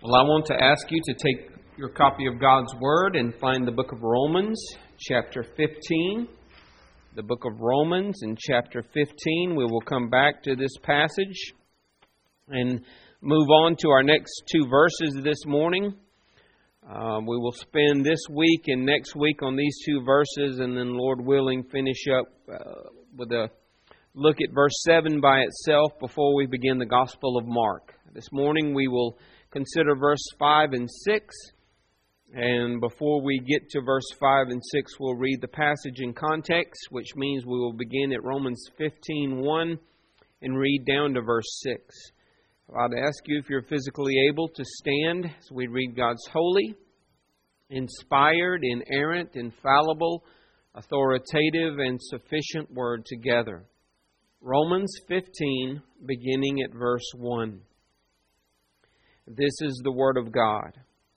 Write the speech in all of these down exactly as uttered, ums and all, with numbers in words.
Well, I want to ask you to take your copy of God's Word and find the book of Romans, chapter fifteen. The book of Romans in chapter fifteen. We will come back to this passage and move on to our next two verses this morning. Uh, we will spend this week and next week on these two verses, and then, Lord willing, finish up uh, with a look at verse seven by itself before we begin the Gospel of Mark. This morning we will consider verse five and six. And before we get to verse five and six, we'll read the passage in context, which means we will begin at Romans fifteen one and read down to verse six. I'd ask you if you're physically able to stand as we read God's holy, inspired, inerrant, infallible, authoritative, and sufficient word together. Romans fifteen, beginning at verse one. This is the word of God.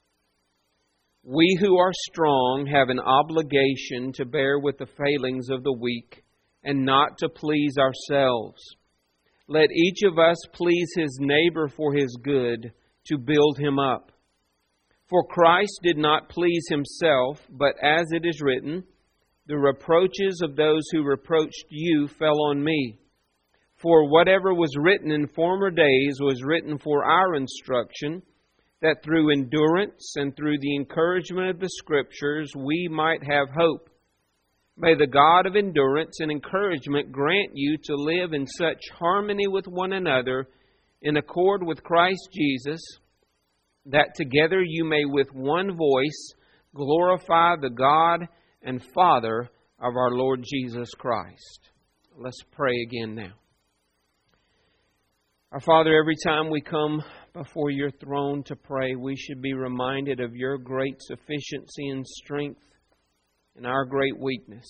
We who are strong have an obligation to bear with the failings of the weak and not to please ourselves. Let each of us please his neighbor for his good, to build him up. For Christ did not please himself, but as it is written, the reproaches of those who reproached you fell on me. For whatever was written in former days was written for our instruction, that through endurance and through the encouragement of the Scriptures we might have hope. May the God of endurance and encouragement grant you to live in such harmony with one another, in accord with Christ Jesus, that together you may with one voice glorify the God and Father of our Lord Jesus Christ. Let's pray again now. Our Father, every time we come before your throne to pray, we should be reminded of your great sufficiency and strength and our great weakness.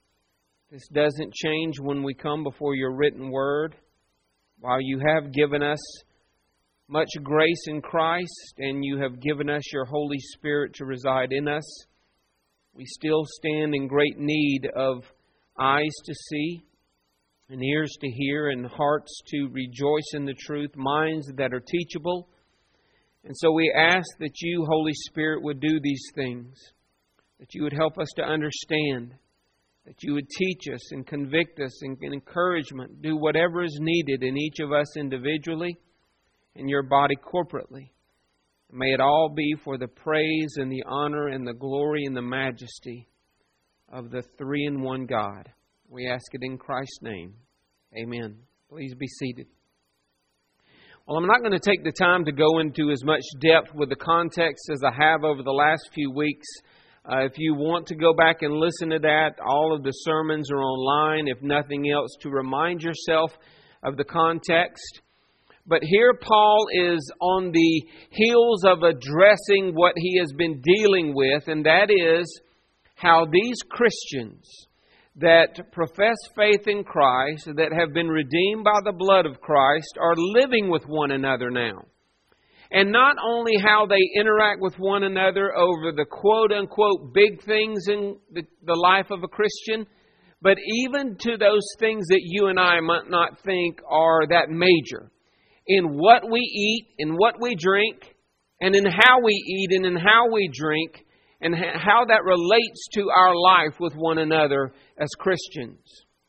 This doesn't change when we come before your written word. While you have given us much grace in Christ and you have given us your Holy Spirit to reside in us, we still stand in great need of eyes to see, and ears to hear, and hearts to rejoice in the truth, minds that are teachable. And so we ask that you, Holy Spirit, would do these things, that you would help us to understand, that you would teach us and convict us and encouragement, do whatever is needed in each of us individually and your body corporately. May it all be for the praise and the honor and the glory and the majesty of the three-in-one God. We ask it in Christ's name. Amen. Please be seated. Well, I'm not going to take the time to go into as much depth with the context as I have over the last few weeks. Uh, if you want to go back and listen to that, all of the sermons are online, if nothing else, to remind yourself of the context. But here Paul is on the heels of addressing what he has been dealing with, and that is how these Christians that profess faith in Christ, that have been redeemed by the blood of Christ, are living with one another now. And not only how they interact with one another over the quote-unquote big things in the, the life of a Christian, but even to those things that you and I might not think are that major. In what we eat, in what we drink, and in how we eat and in how we drink, and how that relates to our life with one another as Christians.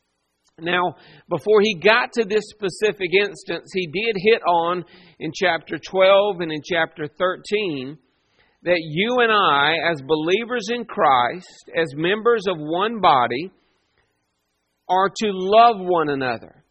Now, before he got to this specific instance, he did hit on in chapter twelve and in chapter thirteen that you and I, as believers in Christ, as members of one body, are to love one another.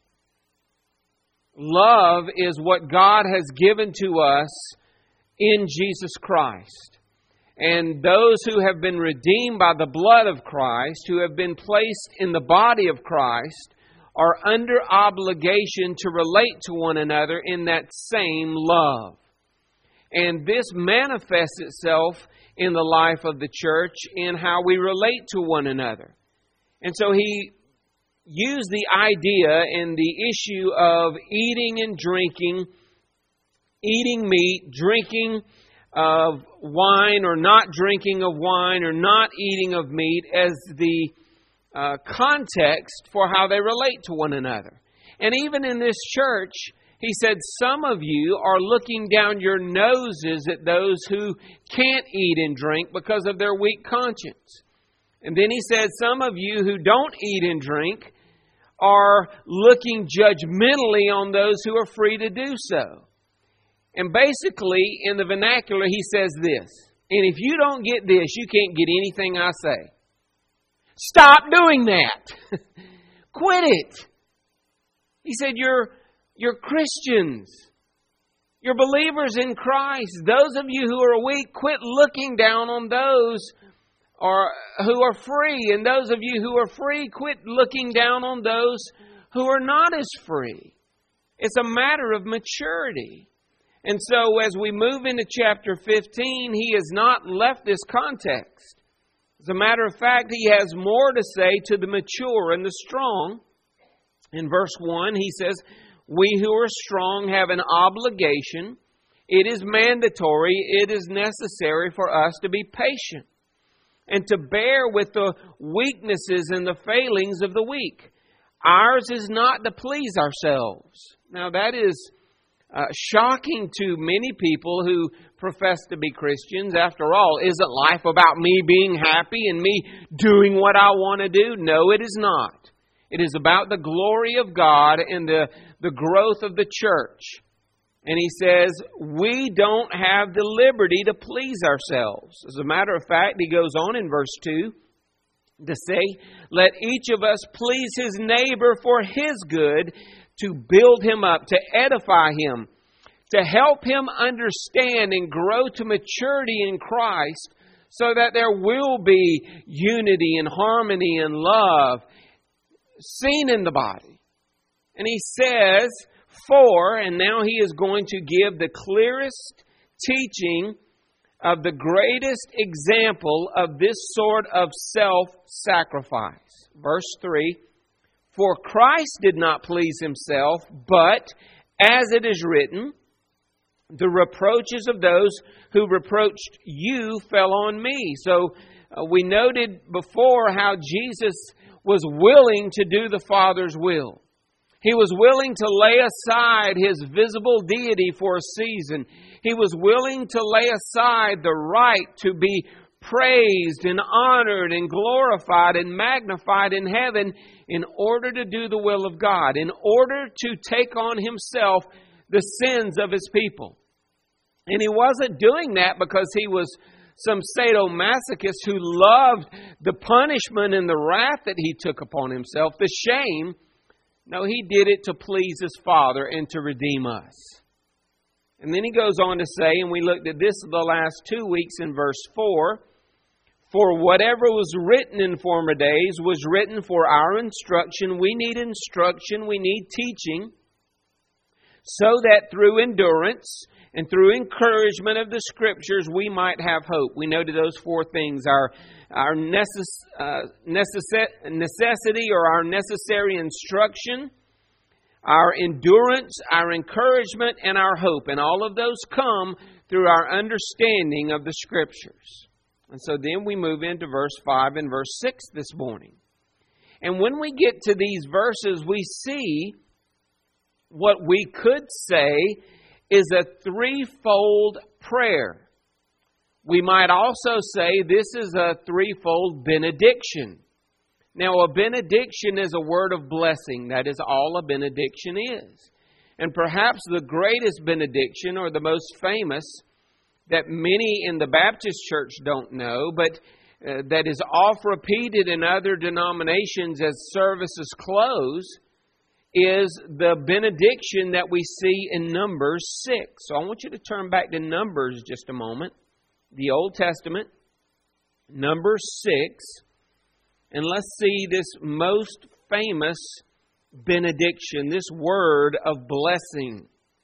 Love is what God has given to us in Jesus Christ. And those who have been redeemed by the blood of Christ, who have been placed in the body of Christ, are under obligation to relate to one another in that same love. And this manifests itself in the life of the church in how we relate to one another. And so he used the idea and the issue of eating and drinking, eating meat, drinking of wine or not drinking of wine or not eating of meat as the uh, context for how they relate to one another. And even in this church, He said, some of you are looking down your noses at those who can't eat and drink because of their weak conscience. And then He said, some of you who don't eat and drink are looking judgmentally on those who are free to do so. And basically, in the vernacular, He says this, and if you don't get this, you can't get anything I say. Stop doing that. Quit it. He said, you're, you're Christians. You're believers in Christ. Those of you who are weak, quit looking down on those or who are free. And those of you who are free, quit looking down on those who are not as free. It's a matter of maturity. And so as we move into chapter fifteen, He has not left this context. As a matter of fact, He has more to say to the mature and the strong. In verse one, He says, we who are strong have an obligation. It is mandatory. It is necessary for us to be patient and to bear with the weaknesses and the failings of the weak. Ours is not to please ourselves. Now that is uh, shocking to many people who profess to be Christians. After all, isn't life about me being happy and me doing what I want to do? No, it is not. It is about the glory of God and the, the growth of the church. And He says, we don't have the liberty to please ourselves. As a matter of fact, He goes on in verse two to say, let each of us please his neighbor for his good, to build him up, to edify him, to help him understand and grow to maturity in Christ, so that there will be unity and harmony and love seen in the body. And He says, for, and now He is going to give the clearest teaching of the greatest example of this sort of self-sacrifice. Verse three, for Christ did not please Himself, but, as it is written, the reproaches of those who reproached you fell on me. So uh, we noted before how Jesus was willing to do the Father's will. He was willing to lay aside His visible deity for a season. He was willing to lay aside the right to be praised and honored and glorified and magnified in heaven in order to do the will of God, in order to take on Himself the sins of His people. And He wasn't doing that because He was some sadomasochist who loved the punishment and the wrath that He took upon Himself, the shame. No, He did it to please His Father and to redeem us. And then He goes on to say, and we looked at this the last two weeks in verse four, for whatever was written in former days was written for our instruction. We need instruction, we need teaching, so that through endurance and through encouragement of the Scriptures we might have hope. We noted those four things, our, our necess, uh, necess, necessity or our necessary instruction, our endurance, our encouragement, and our hope. And all of those come through our understanding of the Scriptures. And so then we move into verse five and verse six this morning. And when we get to these verses, we see what we could say is a threefold prayer. We might also say this is a threefold benediction. Now, a benediction is a word of blessing. That is all a benediction is. And perhaps the greatest benediction, or the most famous, that many in the Baptist church don't know, but uh, that is oft repeated in other denominations as services close, is the benediction that we see in Numbers six. So I want you to turn back to Numbers just a moment. The Old Testament, Numbers six. And let's see this most famous benediction, this word of blessing.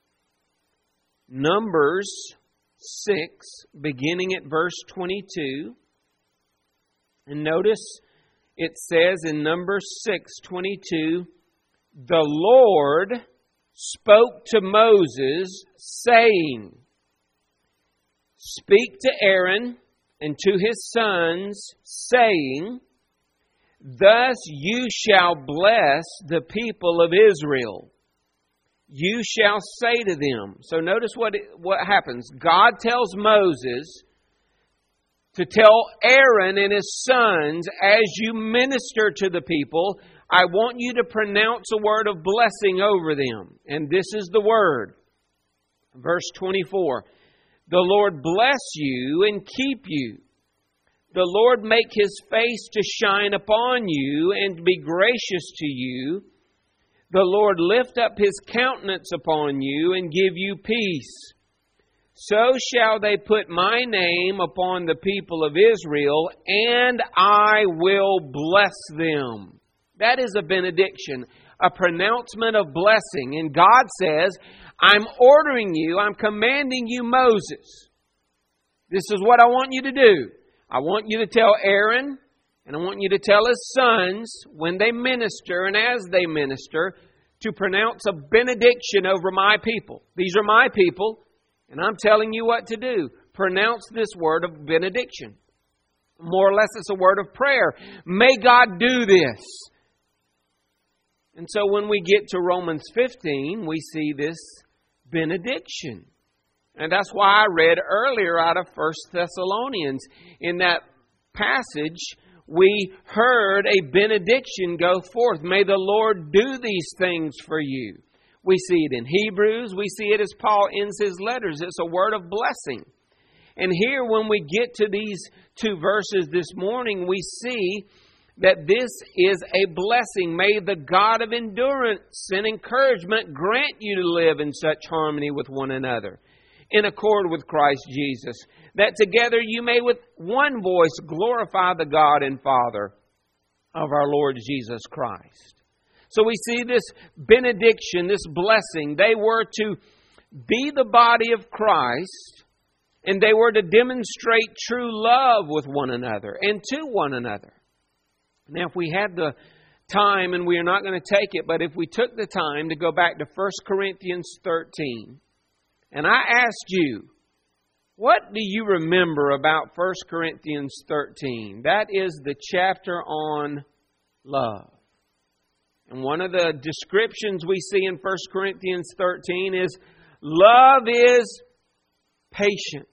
Numbers six, beginning at verse twenty-two. And notice it says in Numbers six twenty-two, the Lord spoke to Moses, saying, speak to Aaron and to his sons, saying, thus you shall bless the people of Israel. you shall say to them. So notice what, it, what happens. God tells Moses to tell Aaron and his sons, as you minister to the people, I want you to pronounce a word of blessing over them. And this is the word. Verse twenty-four. The Lord bless you and keep you. The Lord make His face to shine upon you and be gracious to you. The Lord lift up His countenance upon you and give you peace. So shall they put my name upon the people of Israel, and I will bless them. That is a benediction, a pronouncement of blessing. And God says, I'm ordering you, I'm commanding you, Moses. This is what I want you to do. I want you to tell Aaron, and I want you to tell his sons, when they minister and as they minister, to pronounce a benediction over my people. These are my people, and I'm telling you what to do. Pronounce this word of benediction. More or less, it's a word of prayer. May God do this. And so when we get to Romans fifteen, we see this benediction. And that's why I read earlier out of First Thessalonians. In that passage, we heard a benediction go forth. May the Lord do these things for you. We see it in Hebrews. We see it as Paul ends his letters. It's a word of blessing. And here, when we get to these two verses this morning, we see that this is a blessing. May the God of endurance and encouragement grant you to live in such harmony with one another, in accord with Christ Jesus, that together you may with one voice glorify the God and Father of our Lord Jesus Christ. So we see this benediction, this blessing. They were to be the body of Christ, and they were to demonstrate true love with one another and to one another. Now, if we had the time, and we are not going to take it, but if we took the time to go back to First Corinthians thirteen, and I asked you, what do you remember about First Corinthians thirteen? That is the chapter on love. And one of the descriptions we see in First Corinthians thirteen is, love is patient.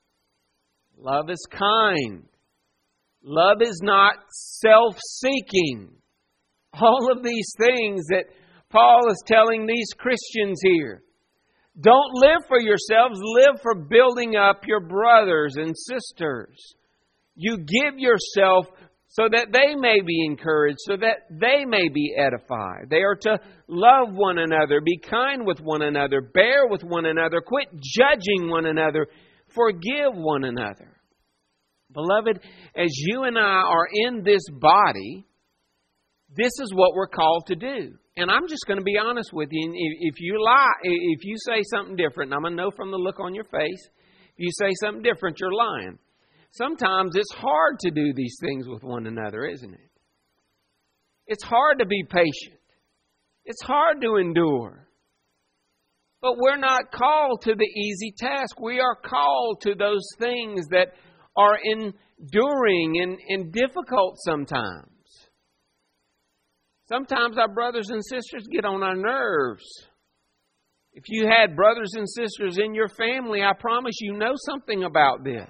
Love is kind. Love is not self-seeking. All of these things that Paul is telling these Christians here. Don't live for yourselves, live for building up your brothers and sisters. You give yourself so that they may be encouraged, so that they may be edified. They are to love one another, be kind with one another, bear with one another, quit judging one another, forgive one another. Beloved, as you and I are in this body, this is what we're called to do. And I'm just going to be honest with you. If you lie, if you say something different, and I'm going to know from the look on your face, if you say something different, you're lying. Sometimes it's hard to do these things with one another, isn't it? It's hard to be patient. It's hard to endure. But we're not called to the easy task. We are called to those things that are enduring and, and difficult sometimes. Sometimes our brothers and sisters get on our nerves. If you had brothers and sisters in your family, I promise you know something about this.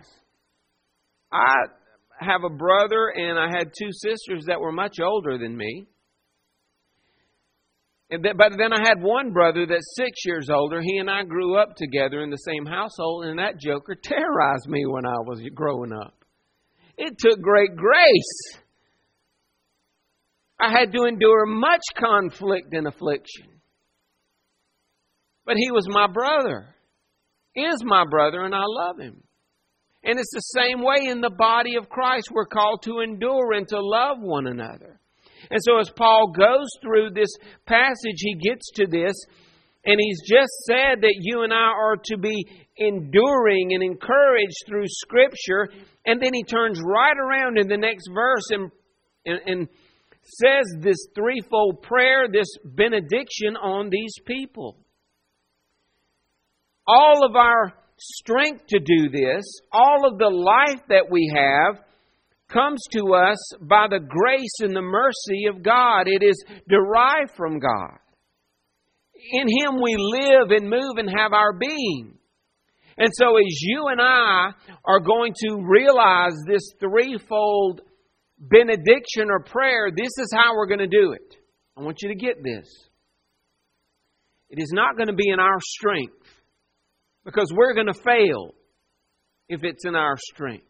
I have a brother and I had two sisters that were much older than me. And th- but then I had one brother that's six years older. He and I grew up together in the same household, and that joker terrorized me when I was growing up. It took great grace. I had to endure much conflict and affliction. But he was my brother, is my brother, and I love him. And it's the same way in the body of Christ. We're called to endure and to love one another. And so as Paul goes through this passage, he gets to this, and he's just said that you and I are to be enduring and encouraged through Scripture. And then he turns right around in the next verse and, and, and says this threefold prayer, this benediction on these people. All of our strength to do this, all of the life that we have, comes to us by the grace and the mercy of God. It is derived from God. In Him we live and move and have our being. And so as you and I are going to realize this threefold benediction or prayer, this is how we're going to do it. I want you to get this. It is not going to be in our strength, because we're going to fail if it's in our strength.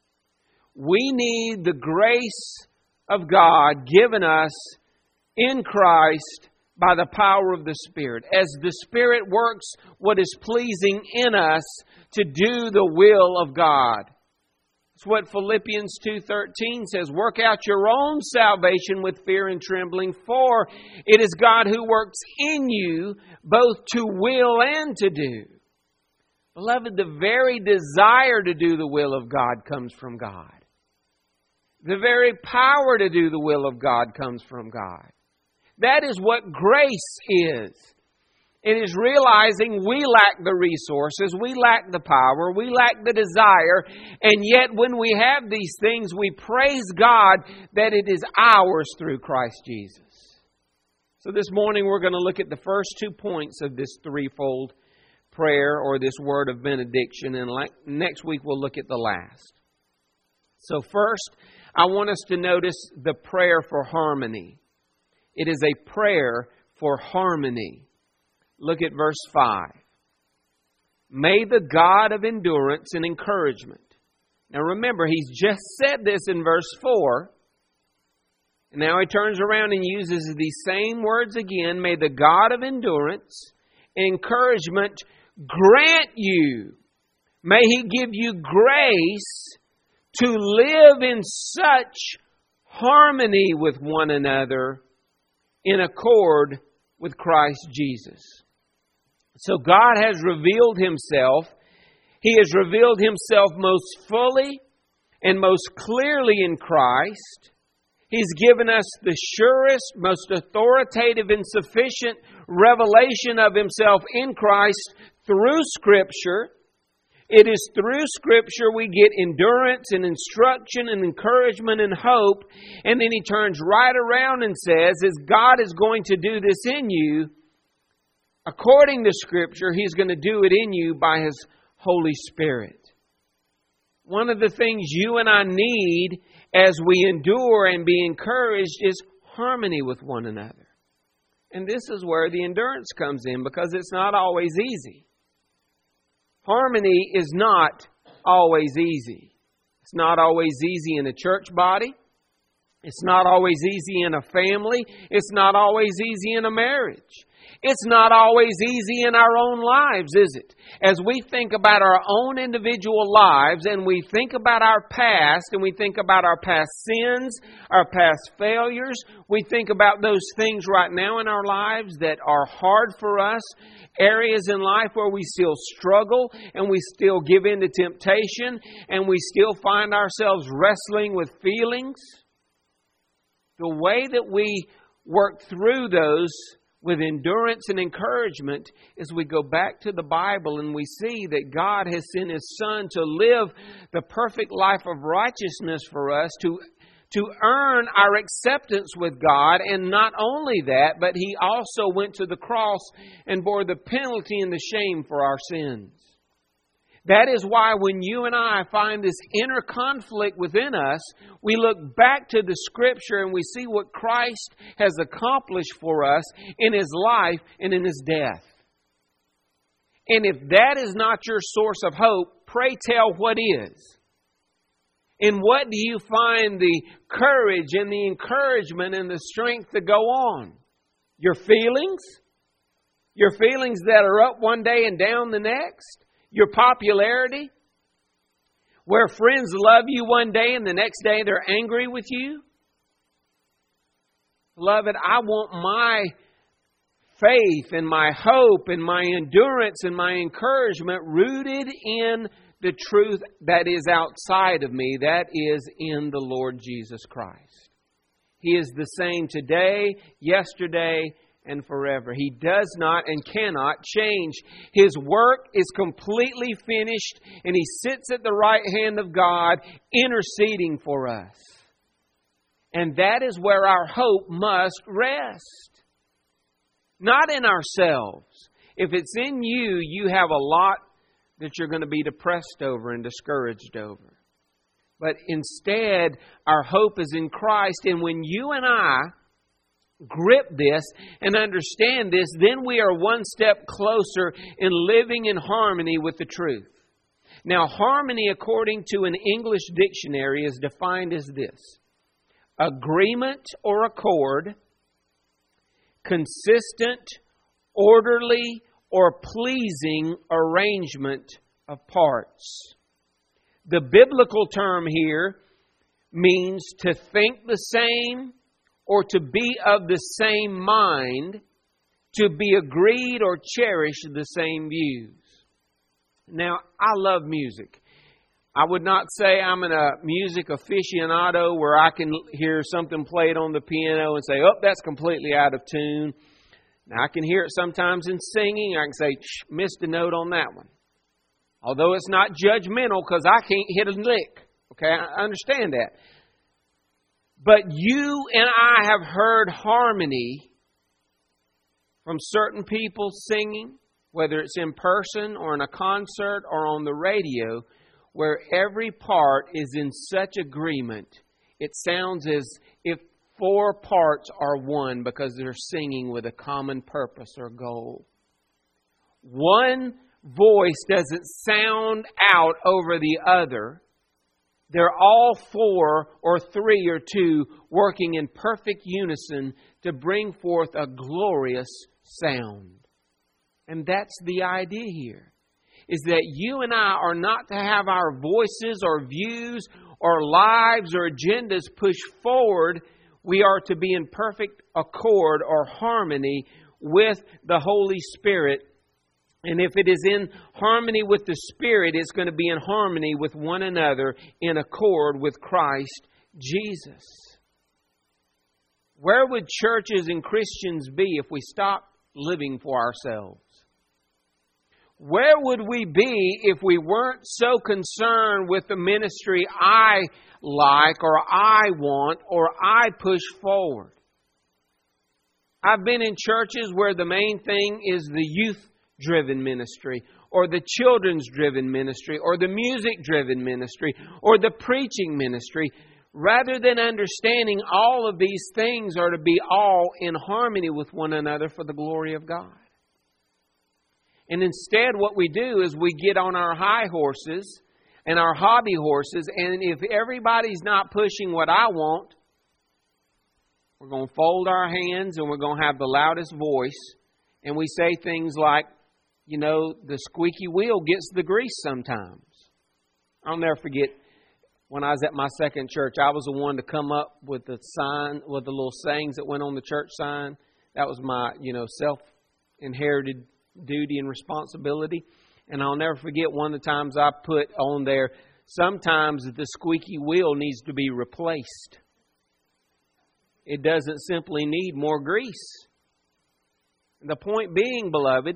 We need the grace of God given us in Christ by the power of the Spirit. As the Spirit works what is pleasing in us to do the will of God. It's what Philippians two thirteen says. Work out your own salvation with fear and trembling, for it is God who works in you both to will and to do. Beloved, the very desire to do the will of God comes from God. The very power to do the will of God comes from God. That is what grace is. It is realizing we lack the resources, we lack the power, we lack the desire, and yet when we have these things, we praise God that it is ours through Christ Jesus. So this morning we're going to look at the first two points of this threefold prayer or this word of benediction, and next week we'll look at the last. So first, I want us to notice the prayer for harmony. It is a prayer for harmony. Look at verse five. May the God of endurance and encouragement. Now remember, he's just said this in verse four. And now he turns around and uses these same words again. May the God of endurance and encouragement grant you. May He give you grace to live in such harmony with one another in accord with Christ Jesus. So God has revealed Himself. He has revealed Himself most fully and most clearly in Christ. He's given us the surest, most authoritative and sufficient revelation of Himself in Christ through Scripture. It is through Scripture we get endurance and instruction and encouragement and hope. And then He turns right around and says, as God is going to do this in you, according to Scripture, He's going to do it in you by His Holy Spirit. One of the things you and I need as we endure and be encouraged is harmony with one another. And this is where the endurance comes in, because it's not always easy. Harmony is not always easy. It's not always easy in a church body. It's not always easy in a family. It's not always easy in a marriage. It's not always easy in our own lives, is it? As we think about our own individual lives and we think about our past and we think about our past sins, our past failures, we think about those things right now in our lives that are hard for us, areas in life where we still struggle and we still give in to temptation and we still find ourselves wrestling with feelings. The way that we work through those with endurance and encouragement is we go back to the Bible and we see that God has sent His Son to live the perfect life of righteousness for us, to, to earn our acceptance with God. And not only that, but He also went to the cross and bore the penalty and the shame for our sins. That is why when you and I find this inner conflict within us, we look back to the Scripture and we see what Christ has accomplished for us in His life and in His death. And if that is not your source of hope, pray tell what is. In what do you find the courage and the encouragement and the strength to go on? Your feelings? Your feelings that are up one day and down the next? Your popularity, where friends love you one day and the next day they're angry with you. Beloved, I want my faith and my hope and my endurance and my encouragement rooted in the truth that is outside of me, that is in the Lord Jesus Christ. He is the same today, yesterday, and forever. He does not and cannot change. His work is completely finished, and He sits at the right hand of God interceding for us. And that is where our hope must rest. Not in ourselves. If it's in you, you have a lot that you're going to be depressed over and discouraged over. But instead, our hope is in Christ. And when you and I grip this and understand this, then we are one step closer in living in harmony with the truth. Now, harmony, according to an English dictionary, is defined as this: agreement or accord, consistent, orderly, or pleasing arrangement of parts. The biblical term here means to think the same or to be of the same mind, to be agreed or cherish the same views. Now, I love music. I would not say I'm a music aficionado where I can hear something played on the piano and say, oh, that's completely out of tune. Now, I can hear it sometimes in singing. I can say, missed a note on that one. Although it's not judgmental because I can't hit a lick. Okay, I understand that. But you and I have heard harmony from certain people singing, whether it's in person or in a concert or on the radio, where every part is in such agreement, it sounds as if four parts are one because they're singing with a common purpose or goal. One voice doesn't sound out over the other. They're all four or three or two working in perfect unison to bring forth a glorious sound. And that's the idea here, is that you and I are not to have our voices or views or lives or agendas pushed forward. We are to be in perfect accord or harmony with the Holy Spirit. And if it is in harmony with the Spirit, it's going to be in harmony with one another, in accord with Christ Jesus. Where would churches and Christians be if we stopped living for ourselves? Where would we be if we weren't so concerned with the ministry I like or I want or I push forward? I've been in churches where the main thing is the youth-driven ministry or the children's-driven ministry or the music-driven ministry or the preaching ministry, rather than understanding all of these things are to be all in harmony with one another for the glory of God. And instead what we do is we get on our high horses and our hobby horses, and if everybody's not pushing what I want, we're going to fold our hands and we're going to have the loudest voice. And we say things like, you know, the squeaky wheel gets the grease sometimes. I'll never forget when I was at my second church, I was the one to come up with the sign, with the little sayings that went on the church sign. That was my, you know, self-inherited duty and responsibility. And I'll never forget one of the times I put on there, sometimes the squeaky wheel needs to be replaced. It doesn't simply need more grease. The point being, beloved,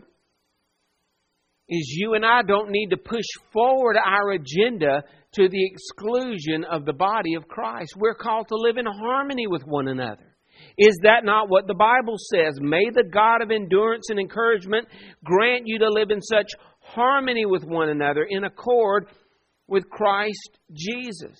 is you and I don't need to push forward our agenda to the exclusion of the body of Christ. We're called to live in harmony with one another. Is that not what the Bible says? May the God of endurance and encouragement grant you to live in such harmony with one another in accord with Christ Jesus.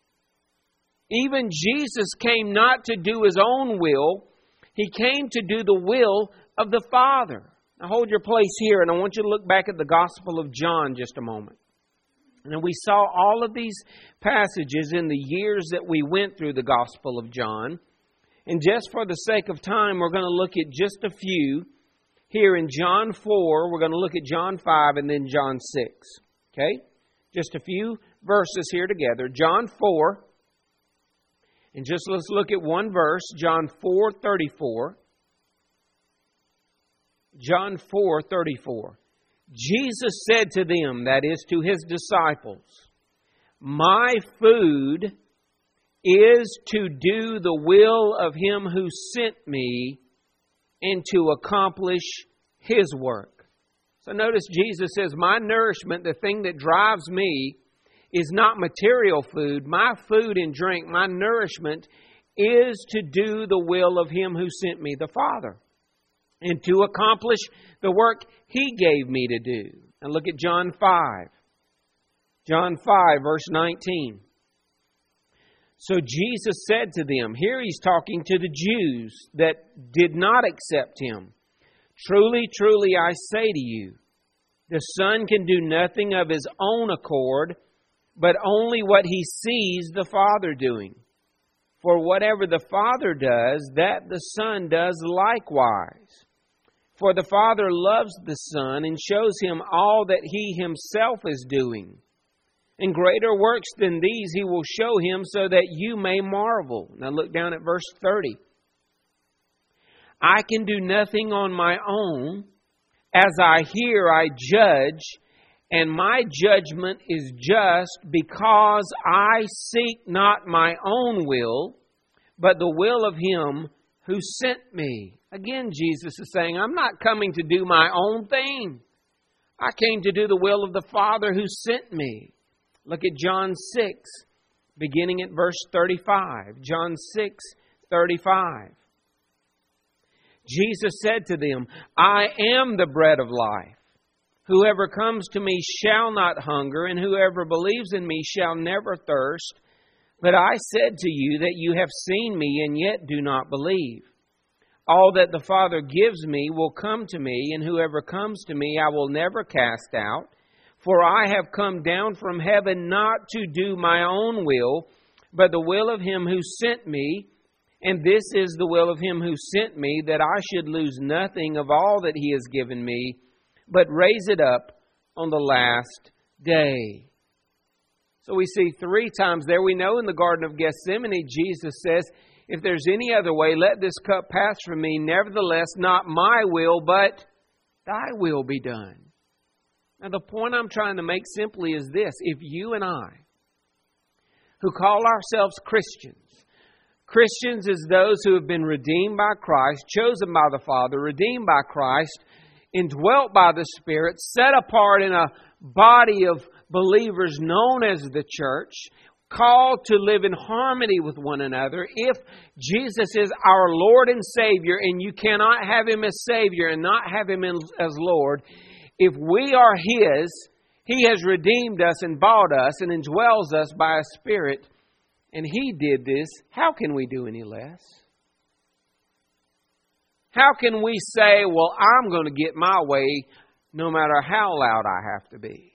Even Jesus came not to do His own will. He came to do the will of the Father. Now hold your place here, and I want you to look back at the Gospel of John just a moment. And we saw all of these passages in the years that we went through the Gospel of John. And just for the sake of time, we're going to look at just a few. Here in John four, we're going to look at John five and then John six. Okay? Just a few verses here together. John four. And just let's look at one verse. John four thirty-four. John four thirty-four. Jesus said to them, that is to His disciples, my food is to do the will of Him who sent me and to accomplish His work. So notice Jesus says, my nourishment, the thing that drives me, is not material food. My food and drink, my nourishment, is to do the will of Him who sent me, the Father. and to accomplish the work He gave me to do. And look at John five. John five, verse nineteen. So Jesus said to them, here He's talking to the Jews that did not accept Him. Truly, truly, I say to you, the Son can do nothing of His own accord, but only what He sees the Father doing. For whatever the Father does, that the Son does likewise. For the Father loves the Son and shows Him all that He Himself is doing. And greater works than these He will show Him, so that you may marvel. Now look down at verse thirty. I can do nothing on my own. As I hear, I judge, and my judgment is just, because I seek not my own will, but the will of Him who sent me. Again, Jesus is saying, I'm not coming to do my own thing. I came to do the will of the Father who sent me. Look at John six, beginning at verse thirty-five. John six, thirty-five. Jesus said to them, I am the bread of life. Whoever comes to me shall not hunger, and whoever believes in me shall never thirst. But I said to you that you have seen me, and yet do not believe. All that the Father gives me will come to me, and whoever comes to me I will never cast out. For I have come down from heaven not to do my own will, but the will of Him who sent me. And this is the will of Him who sent me, that I should lose nothing of all that He has given me, but raise it up on the last day. So we see three times there. We know in the Garden of Gethsemane, Jesus says, if there's any other way, let this cup pass from me. Nevertheless, not my will, but Thy will be done. Now the point I'm trying to make simply is this. If you and I, who call ourselves Christians, Christians is those who have been redeemed by Christ, chosen by the Father, redeemed by Christ, indwelt by the Spirit, set apart in a body of believers known as the church, called to live in harmony with one another. If Jesus is our Lord and Savior, and you cannot have Him as Savior and not have Him as Lord, if we are His, He has redeemed us and bought us and indwells us by a Spirit, and He did this, how can we do any less? How can we say, well, I'm going to get my way no matter how loud I have to be?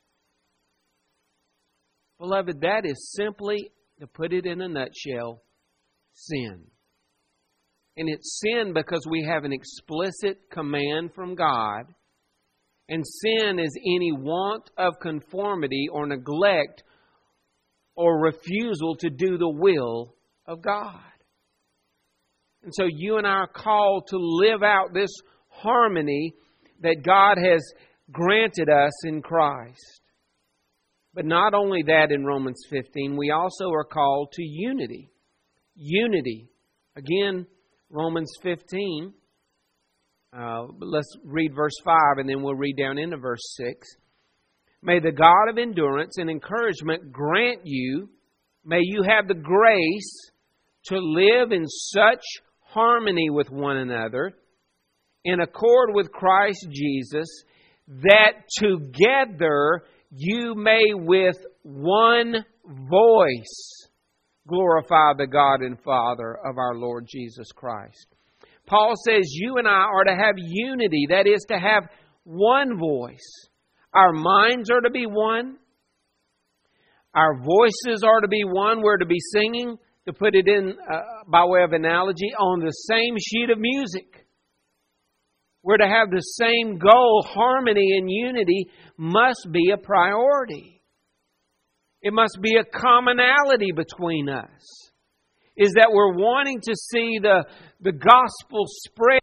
Beloved, that is simply, to put it in a nutshell, sin. And it's sin because we have an explicit command from God. And sin is any want of conformity or neglect or refusal to do the will of God. And so you and I are called to live out this harmony that God has granted us in Christ. But not only that, in Romans fifteen, we also are called to unity. Unity. Again, Romans fifteen. Uh, let's read verse five and then we'll read down into verse six. May the God of endurance and encouragement grant you, may you have the grace to live in such harmony with one another, in accord with Christ Jesus, that together you may with one voice glorify the God and Father of our Lord Jesus Christ. Paul says you and I are to have unity, that is, to have one voice. Our minds are to be one. Our voices are to be one. We're to be singing, to put it in uh, by way of analogy, on the same sheet of music. We're to have the same goal. Harmony and unity must be a priority. It must be a commonality between us. Is that we're wanting to see the, the gospel spread